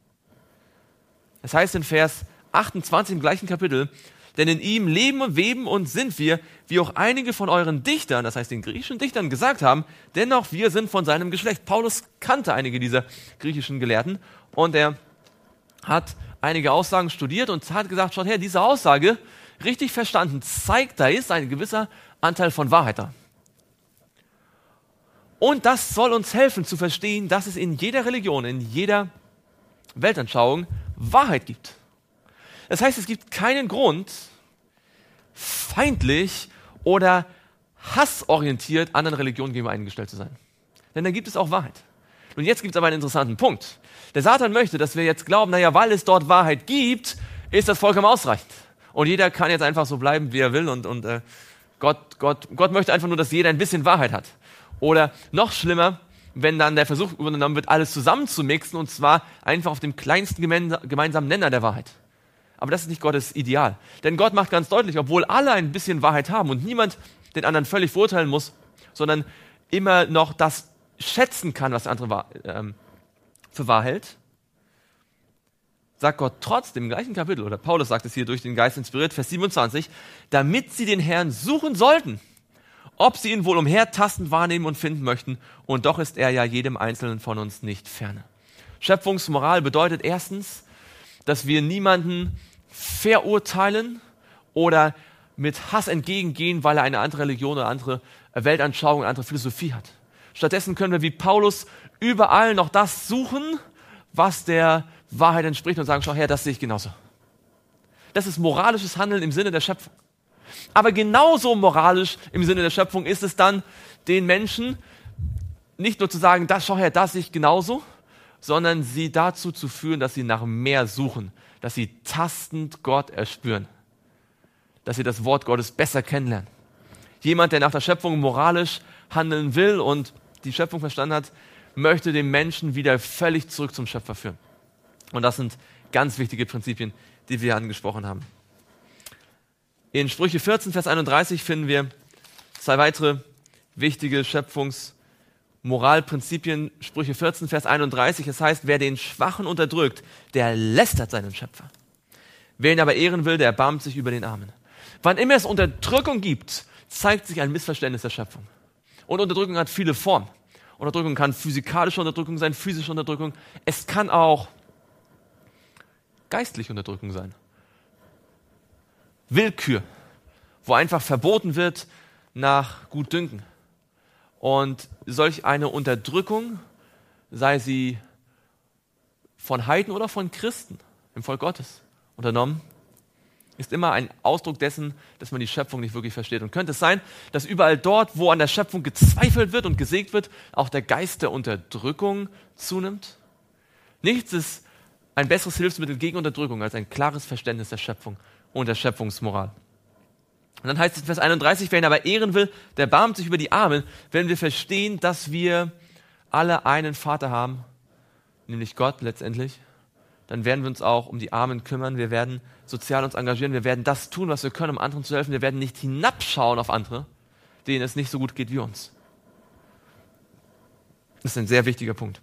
Das heißt in Vers 28 im gleichen Kapitel, denn in ihm leben und weben und sind wir, wie auch einige von euren Dichtern, das heißt den griechischen Dichtern, gesagt haben, dennoch wir sind von seinem Geschlecht. Paulus kannte einige dieser griechischen Gelehrten und er hat einige Aussagen studiert und hat gesagt, schaut her, diese Aussage, richtig verstanden, zeigt, da ist ein gewisser Anteil von Wahrheit da. Und das soll uns helfen zu verstehen, dass es in jeder Religion, in jeder Weltanschauung Wahrheit gibt. Das heißt, es gibt keinen Grund, feindlich oder hassorientiert anderen Religionen gegenüber eingestellt zu sein. Denn da gibt es auch Wahrheit. Und jetzt gibt es aber einen interessanten Punkt. Der Satan möchte, dass wir jetzt glauben, naja, weil es dort Wahrheit gibt, ist das vollkommen ausreichend. Und jeder kann jetzt einfach so bleiben, wie er will. Und Gott möchte einfach nur, dass jeder ein bisschen Wahrheit hat. Oder noch schlimmer, wenn dann der Versuch übernommen wird, alles zusammenzumixen, und zwar einfach auf dem kleinsten gemeinsamen Nenner der Wahrheit. Aber das ist nicht Gottes Ideal. Denn Gott macht ganz deutlich, obwohl alle ein bisschen Wahrheit haben und niemand den anderen völlig verurteilen muss, sondern immer noch das schätzen kann, was der andere für wahr hält, sagt Gott trotzdem im gleichen Kapitel, oder Paulus sagt es hier durch den Geist inspiriert, Vers 27, damit sie den Herrn suchen sollten, ob sie ihn wohl umhertastend wahrnehmen und finden möchten, und doch ist er ja jedem Einzelnen von uns nicht ferne. Schöpfungsmoral bedeutet erstens, dass wir niemanden verurteilen oder mit Hass entgegengehen, weil er eine andere Religion oder andere Weltanschauung, eine andere Philosophie hat. Stattdessen können wir wie Paulus überall noch das suchen, was der Wahrheit entspricht und sagen, schau her, das sehe ich genauso. Das ist moralisches Handeln im Sinne der Schöpfung. Aber genauso moralisch im Sinne der Schöpfung ist es dann, den Menschen nicht nur zu sagen, das, schau her, das sehe ich genauso, sondern sie dazu zu führen, dass sie nach mehr suchen, dass sie tastend Gott erspüren, dass sie das Wort Gottes besser kennenlernen. Jemand, der nach der Schöpfung moralisch handeln will und die Schöpfung verstanden hat, möchte den Menschen wieder völlig zurück zum Schöpfer führen. Und das sind ganz wichtige Prinzipien, die wir angesprochen haben. In Sprüche 14, Vers 31 finden wir zwei weitere wichtige Schöpfungsmoralprinzipien. Sprüche 14, Vers 31, es heißt, wer den Schwachen unterdrückt, der lästert seinen Schöpfer. Wer ihn aber ehren will, der erbarmt sich über den Armen. Wann immer es Unterdrückung gibt, zeigt sich ein Missverständnis der Schöpfung. Und Unterdrückung hat viele Formen. Unterdrückung kann physikalische Unterdrückung sein, physische Unterdrückung. Es kann auch geistliche Unterdrückung sein. Willkür, wo einfach verboten wird nach Gutdünken. Und solch eine Unterdrückung, sei sie von Heiden oder von Christen im Volk Gottes unternommen, ist immer ein Ausdruck dessen, dass man die Schöpfung nicht wirklich versteht. Und könnte es sein, dass überall dort, wo an der Schöpfung gezweifelt wird und gesägt wird, auch der Geist der Unterdrückung zunimmt? Nichts ist ein besseres Hilfsmittel gegen Unterdrückung als ein klares Verständnis der Schöpfung und der Schöpfungsmoral. Und dann heißt es in Vers 31, wer ihn aber ehren will, der barmt sich über die Armen, wenn wir verstehen, dass wir alle einen Vater haben, nämlich Gott letztendlich, dann werden wir uns auch um die Armen kümmern, wir werden sozial uns engagieren, wir werden das tun, was wir können, um anderen zu helfen, wir werden nicht hinabschauen auf andere, denen es nicht so gut geht wie uns. Das ist ein sehr wichtiger Punkt.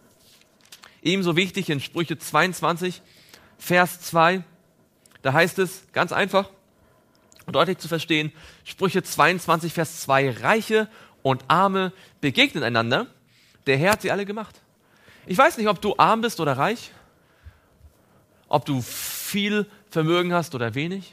Ebenso wichtig in Sprüche 22, Vers 2, da heißt es ganz einfach und deutlich zu verstehen, Sprüche 22, Vers 2, Reiche und Arme begegnen einander, der Herr hat sie alle gemacht. Ich weiß nicht, ob du arm bist oder reich, ob du viel Vermögen hast oder wenig,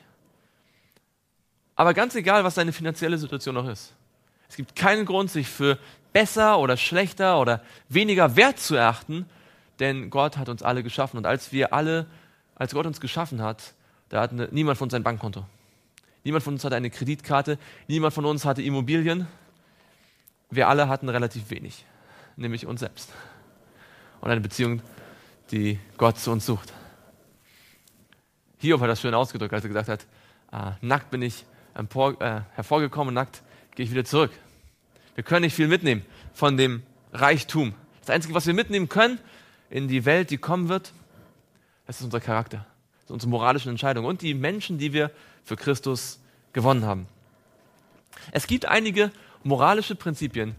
aber ganz egal, was deine finanzielle Situation noch ist. Es gibt keinen Grund, sich für besser oder schlechter oder weniger wert zu erachten, denn Gott hat uns alle geschaffen. Und als Gott uns geschaffen hat, da hatte niemand von uns ein Bankkonto. Niemand von uns hatte eine Kreditkarte, niemand von uns hatte Immobilien. Wir alle hatten relativ wenig, nämlich uns selbst. Und eine Beziehung, die Gott zu uns sucht. Hiob hat das schön ausgedrückt, als er gesagt hat, nackt bin ich hervorgekommen, nackt gehe ich wieder zurück. Wir können nicht viel mitnehmen von dem Reichtum. Das Einzige, was wir mitnehmen können in die Welt, die kommen wird, das ist unser Charakter, das ist unsere moralische Entscheidung und die Menschen, die wir für Christus gewonnen haben. Es gibt einige moralische Prinzipien,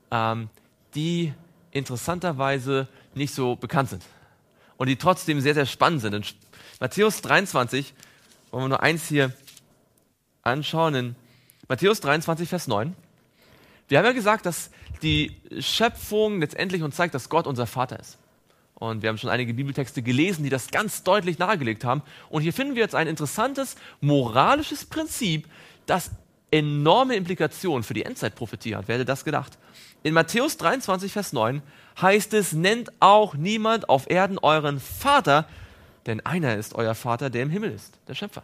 die interessanterweise nicht so bekannt sind und die trotzdem sehr, sehr spannend sind. In Matthäus 23, wollen wir nur eins hier anschauen, in Matthäus 23, Vers 9. Wir haben ja gesagt, dass die Schöpfung letztendlich uns zeigt, dass Gott unser Vater ist. Und wir haben schon einige Bibeltexte gelesen, die das ganz deutlich nahegelegt haben. Und hier finden wir jetzt ein interessantes moralisches Prinzip, das enorme Implikationen für die Endzeitprophetie hat. Wer hätte das gedacht? In Matthäus 23, Vers 9 heißt es, nennt auch niemand auf Erden euren Vater, denn einer ist euer Vater, der im Himmel ist, der Schöpfer.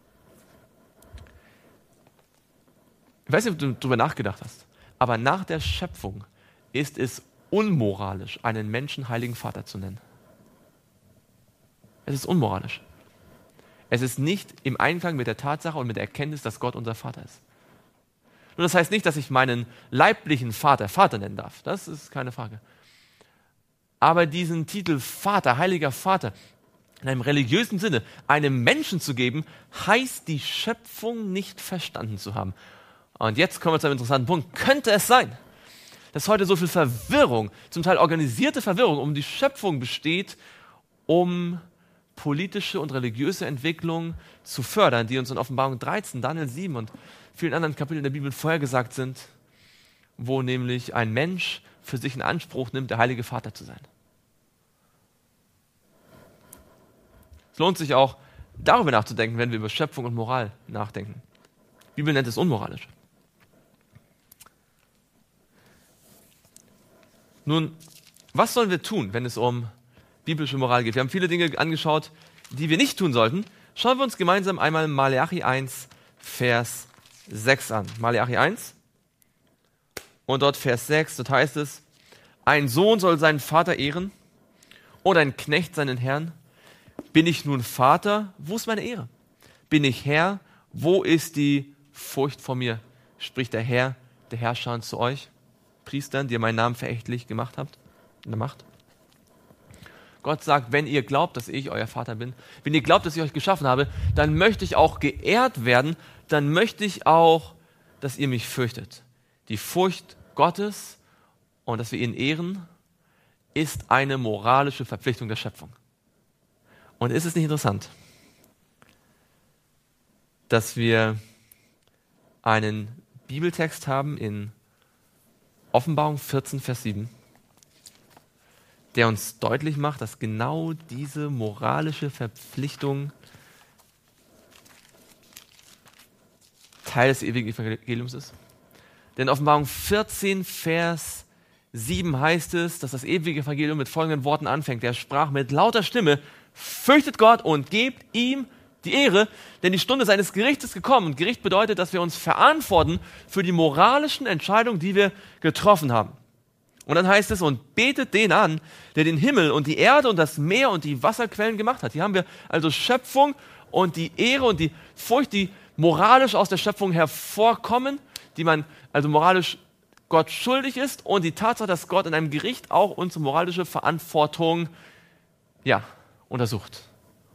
Ich weiß nicht, ob du darüber nachgedacht hast, aber nach der Schöpfung ist es unmoralisch, einen Menschen heiligen Vater zu nennen. Es ist unmoralisch. Es ist nicht im Einklang mit der Tatsache und mit der Erkenntnis, dass Gott unser Vater ist. Nun, das heißt nicht, dass ich meinen leiblichen Vater Vater nennen darf. Das ist keine Frage. Aber diesen Titel Vater, heiliger Vater, in einem religiösen Sinne einem Menschen zu geben, heißt die Schöpfung nicht verstanden zu haben. Und jetzt kommen wir zu einem interessanten Punkt. Könnte es sein, dass heute so viel Verwirrung, zum Teil organisierte Verwirrung um die Schöpfung besteht, um politische und religiöse Entwicklungen zu fördern, die uns in Offenbarung 13, Daniel 7 und vielen anderen Kapiteln der Bibel vorhergesagt sind, wo nämlich ein Mensch für sich in Anspruch nimmt, der heilige Vater zu sein. Es lohnt sich auch, darüber nachzudenken, wenn wir über Schöpfung und Moral nachdenken. Die Bibel nennt es unmoralisch. Nun, was sollen wir tun, wenn es um biblische Moral geht? Wir haben viele Dinge angeschaut, die wir nicht tun sollten. Schauen wir uns gemeinsam einmal Maleachi 1, Vers 6 an. Maleachi 1 und dort Vers 6, dort heißt es, ein Sohn soll seinen Vater ehren und ein Knecht seinen Herrn. Bin ich nun Vater, wo ist meine Ehre? Bin ich Herr, wo ist die Furcht vor mir? Spricht der Herr, der Herrscher zu euch, Priestern, die ihr meinen Namen verächtlich gemacht habt, in der Macht. Gott sagt, wenn ihr glaubt, dass ich euer Vater bin, wenn ihr glaubt, dass ich euch geschaffen habe, dann möchte ich auch geehrt werden, dann möchte ich auch, dass ihr mich fürchtet. Die Furcht Gottes und dass wir ihn ehren, ist eine moralische Verpflichtung der Schöpfung. Und ist es nicht interessant, dass wir einen Bibeltext haben in Offenbarung 14, Vers 7, der uns deutlich macht, dass genau diese moralische Verpflichtung Teil des ewigen Evangeliums ist. Denn in Offenbarung 14, Vers 7 heißt es, dass das ewige Evangelium mit folgenden Worten anfängt. Er sprach mit lauter Stimme, fürchtet Gott und gebt ihm die Ehre, denn die Stunde seines Gerichts ist gekommen. Und Gericht bedeutet, dass wir uns verantworten für die moralischen Entscheidungen, die wir getroffen haben. Und dann heißt es, und betet den an, der den Himmel und die Erde und das Meer und die Wasserquellen gemacht hat. Hier haben wir also Schöpfung und die Ehre und die Furcht, die moralisch aus der Schöpfung hervorkommen, die man also moralisch Gott schuldig ist, und die Tatsache, dass Gott in einem Gericht auch unsere moralische Verantwortung untersucht.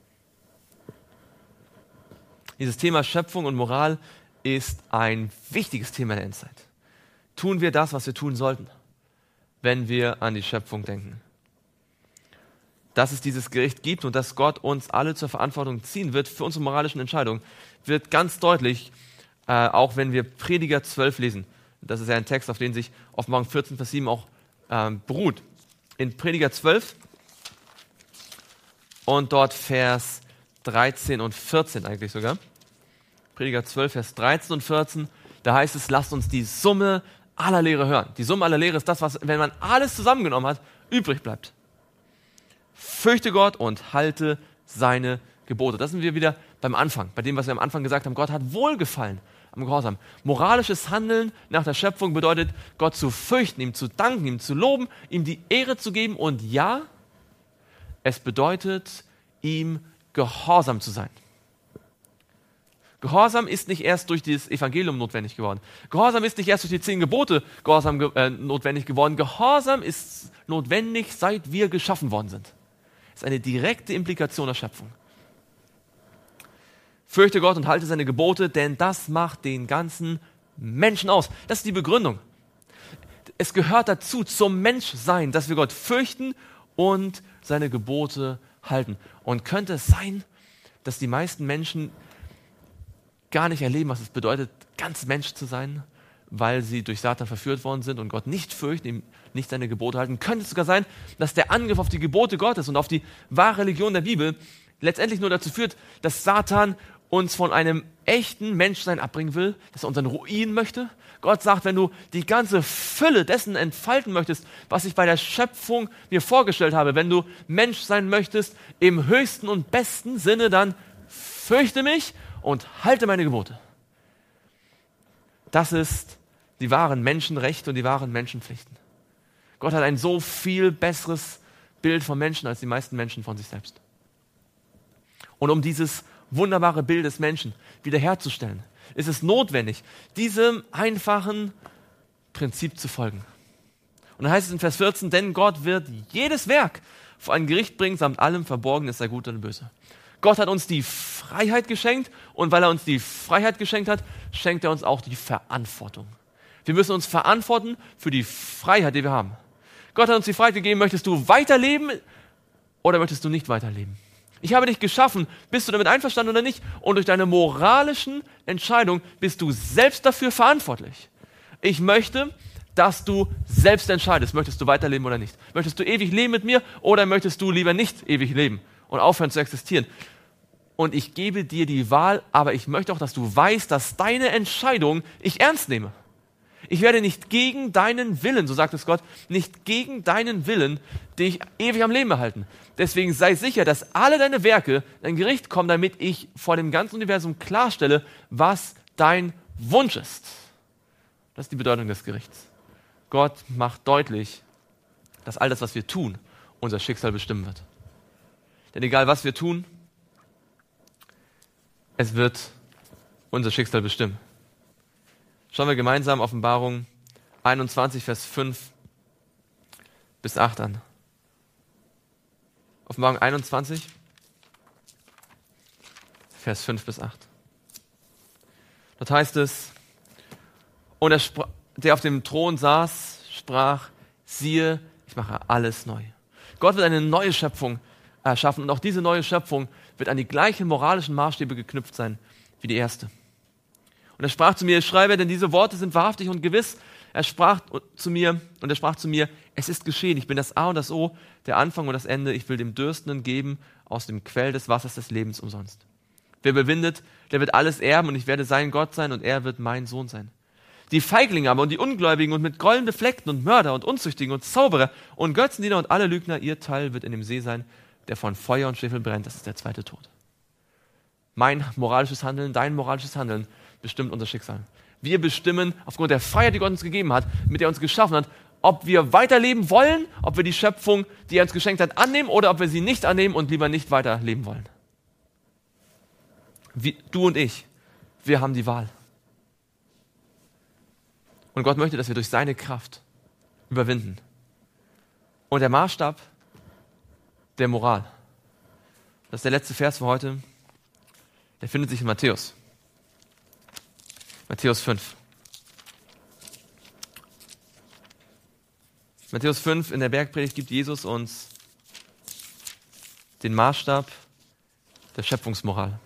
Dieses Thema Schöpfung und Moral ist ein wichtiges Thema der Endzeit. Tun wir das, was wir tun sollten, wenn wir an die Schöpfung denken? Dass es dieses Gericht gibt und dass Gott uns alle zur Verantwortung ziehen wird für unsere moralischen Entscheidungen, wird ganz deutlich, auch wenn wir Prediger 12 lesen. Das ist ja ein Text, auf den sich Offenbarung 14, Vers 7 auch beruht. In Prediger 12 und dort Vers 13 und 14 eigentlich sogar. Prediger 12, Vers 13 und 14, da heißt es, lasst uns die Summe aller Lehre hören. Die Summe aller Lehre ist das, was, wenn man alles zusammengenommen hat, übrig bleibt. Fürchte Gott und halte seine Gebote. Das sind wir wieder beim Anfang, bei dem, was wir am Anfang gesagt haben. Gott hat Wohlgefallen am Gehorsam. Moralisches Handeln nach der Schöpfung bedeutet, Gott zu fürchten, ihm zu danken, ihm zu loben, ihm die Ehre zu geben, und ja, es bedeutet, ihm gehorsam zu sein. Gehorsam ist nicht erst durch das Evangelium notwendig geworden. Gehorsam ist nicht erst durch die 10 Gebote notwendig geworden. Gehorsam ist notwendig, seit wir geschaffen worden sind. Das ist eine direkte Implikation der Schöpfung. Fürchte Gott und halte seine Gebote, denn das macht den ganzen Menschen aus. Das ist die Begründung. Es gehört dazu, zum Menschsein, dass wir Gott fürchten und seine Gebote halten. Und könnte es sein, dass die meisten Menschen gar nicht erleben, was es bedeutet, ganz Mensch zu sein, weil sie durch Satan verführt worden sind und Gott nicht fürchten, ihm nicht seine Gebote halten? Könnte es sogar sein, dass der Angriff auf die Gebote Gottes und auf die wahre Religion der Bibel letztendlich nur dazu führt, dass Satan uns von einem echten Menschsein abbringen will, dass er unseren Ruin möchte? Gott sagt, wenn du die ganze Fülle dessen entfalten möchtest, was ich bei der Schöpfung mir vorgestellt habe, wenn du Mensch sein möchtest im höchsten und besten Sinne, dann fürchte mich und halte meine Gebote. Das ist die wahren Menschenrechte und die wahren Menschenpflichten. Gott hat ein so viel besseres Bild von Menschen als die meisten Menschen von sich selbst. Und um dieses wunderbare Bild des Menschen wiederherzustellen, ist es notwendig, diesem einfachen Prinzip zu folgen. Und dann heißt es in Vers 14, denn Gott wird jedes Werk vor ein Gericht bringen, samt allem Verborgenes, sei gut oder böse. Gott hat uns die Freiheit geschenkt und weil er uns die Freiheit geschenkt hat, schenkt er uns auch die Verantwortung. Wir müssen uns verantworten für die Freiheit, die wir haben. Gott hat uns die Freiheit gegeben, möchtest du weiterleben oder möchtest du nicht weiterleben? Ich habe dich geschaffen, bist du damit einverstanden oder nicht? Und durch deine moralischen Entscheidungen bist du selbst dafür verantwortlich. Ich möchte, dass du selbst entscheidest, möchtest du weiterleben oder nicht. Möchtest du ewig leben mit mir oder möchtest du lieber nicht ewig leben und aufhören zu existieren? Und ich gebe dir die Wahl, aber ich möchte auch, dass du weißt, dass deine Entscheidung ich ernst nehme. Ich werde nicht gegen deinen Willen, so sagt es Gott, nicht gegen deinen Willen dich ewig am Leben erhalten. Deswegen sei sicher, dass alle deine Werke in ein Gericht kommen, damit ich vor dem ganzen Universum klarstelle, was dein Wunsch ist. Das ist die Bedeutung des Gerichts. Gott macht deutlich, dass all das, was wir tun, unser Schicksal bestimmen wird. Denn egal, was wir tun, es wird unser Schicksal bestimmen. Schauen wir gemeinsam Offenbarung 21, Vers 5 bis 8 an. Offenbarung 21, Vers 5 bis 8. Dort heißt es, und der auf dem Thron saß, sprach, siehe, ich mache alles neu. Gott wird eine neue Schöpfung erschaffen und auch diese neue Schöpfung wird an die gleichen moralischen Maßstäbe geknüpft sein wie die erste. Und er sprach zu mir, ich schreibe, denn diese Worte sind wahrhaftig und gewiss. Er sprach zu mir, es ist geschehen, ich bin das A und das O, der Anfang und das Ende, ich will dem Dürstenden geben aus dem Quell des Wassers des Lebens umsonst. Wer überwindet, der wird alles erben und ich werde sein Gott sein und er wird mein Sohn sein. Die Feiglinge aber und die Ungläubigen und mit Gräueln befleckten und Mörder und Unzüchtigen und Zauberer und Götzendiener und alle Lügner, ihr Teil wird in dem See sein, der von Feuer und Schwefel brennt, das ist der zweite Tod. Mein moralisches Handeln, dein moralisches Handeln bestimmt unser Schicksal. Wir bestimmen aufgrund der Freiheit, die Gott uns gegeben hat, mit der er uns geschaffen hat, ob wir weiterleben wollen, ob wir die Schöpfung, die er uns geschenkt hat, annehmen oder ob wir sie nicht annehmen und lieber nicht weiterleben wollen. Du und ich, wir haben die Wahl. Und Gott möchte, dass wir durch seine Kraft überwinden. Und der Maßstab der Moral, das ist der letzte Vers für heute, der findet sich in Matthäus. Matthäus 5. Matthäus 5, in der Bergpredigt gibt Jesus uns den Maßstab der Schöpfungsmoral.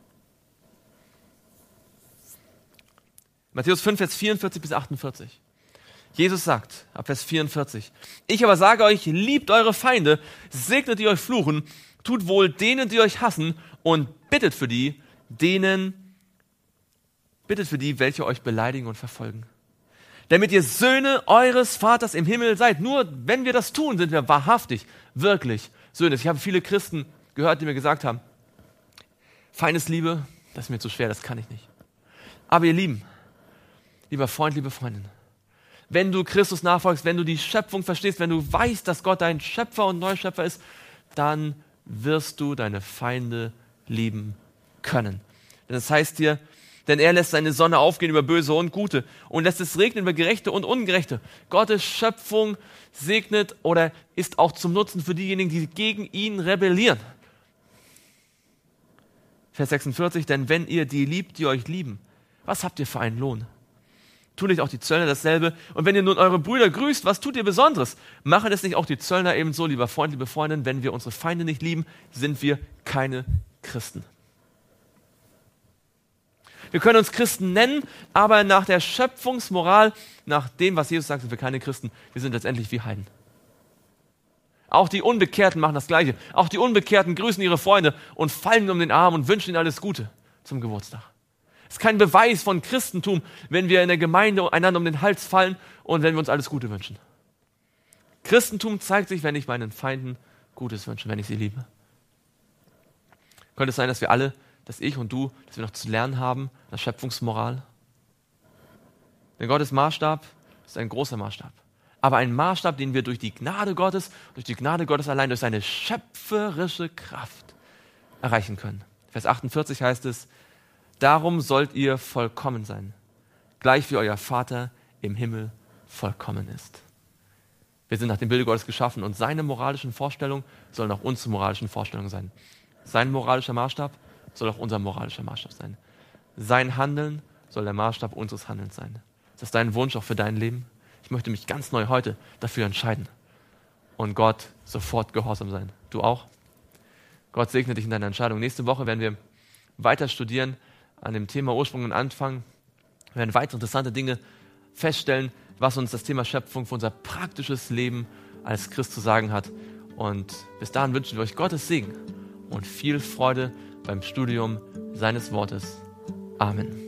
Matthäus 5, Vers 44 bis 48. Jesus sagt, ab Vers 44, ich aber sage euch, liebt eure Feinde, segnet die euch fluchen, tut wohl denen, die euch hassen und bittet für die, welche euch beleidigen und verfolgen. Damit ihr Söhne eures Vaters im Himmel seid. Nur wenn wir das tun, sind wir wahrhaftig, wirklich Söhne. Ich habe viele Christen gehört, die mir gesagt haben, Feindesliebe, das ist mir zu schwer, das kann ich nicht. Aber ihr Lieben, lieber Freund, liebe Freundin, wenn du Christus nachfolgst, wenn du die Schöpfung verstehst, wenn du weißt, dass Gott dein Schöpfer und Neuschöpfer ist, dann wirst du deine Feinde lieben können. Denn das heißt hier, denn er lässt seine Sonne aufgehen über Böse und Gute und lässt es regnen über Gerechte und Ungerechte. Gottes Schöpfung segnet oder ist auch zum Nutzen für diejenigen, die gegen ihn rebellieren. Vers 46, denn wenn ihr die liebt, die euch lieben, was habt ihr für einen Lohn? Tun nicht auch die Zöllner dasselbe? Und wenn ihr nun eure Brüder grüßt, was tut ihr Besonderes? Machen es nicht auch die Zöllner ebenso, lieber Freund, liebe Freundin? Wenn wir unsere Feinde nicht lieben, sind wir keine Christen. Wir können uns Christen nennen, aber nach der Schöpfungsmoral, nach dem, was Jesus sagt, sind wir keine Christen. Wir sind letztendlich wie Heiden. Auch die Unbekehrten machen das Gleiche. Auch die Unbekehrten grüßen ihre Freunde und fallen um den Arm und wünschen ihnen alles Gute zum Geburtstag. Es ist kein Beweis von Christentum, wenn wir in der Gemeinde einander um den Hals fallen und wenn wir uns alles Gute wünschen. Christentum zeigt sich, wenn ich meinen Feinden Gutes wünsche, wenn ich sie liebe. Könnte es sein, dass wir alle, dass ich und du, dass wir noch zu lernen haben, der Schöpfungsmoral? Denn Gottes Maßstab ist ein großer Maßstab. Aber ein Maßstab, den wir durch die Gnade Gottes allein, durch seine schöpferische Kraft erreichen können. Vers 48 heißt es, darum sollt ihr vollkommen sein, gleich wie euer Vater im Himmel vollkommen ist. Wir sind nach dem Bilde Gottes geschaffen und seine moralischen Vorstellungen sollen auch unsere moralischen Vorstellungen sein. Sein moralischer Maßstab soll auch unser moralischer Maßstab sein. Sein Handeln soll der Maßstab unseres Handelns sein. Ist das dein Wunsch auch für dein Leben? Ich möchte mich ganz neu heute dafür entscheiden und Gott sofort gehorsam sein. Du auch? Gott segne dich in deiner Entscheidung. Nächste Woche werden wir weiter studieren an dem Thema Ursprung und Anfang. Wir werden weitere interessante Dinge feststellen, was uns das Thema Schöpfung für unser praktisches Leben als Christ zu sagen hat. Und bis dahin wünschen wir euch Gottes Segen und viel Freude beim Studium seines Wortes. Amen.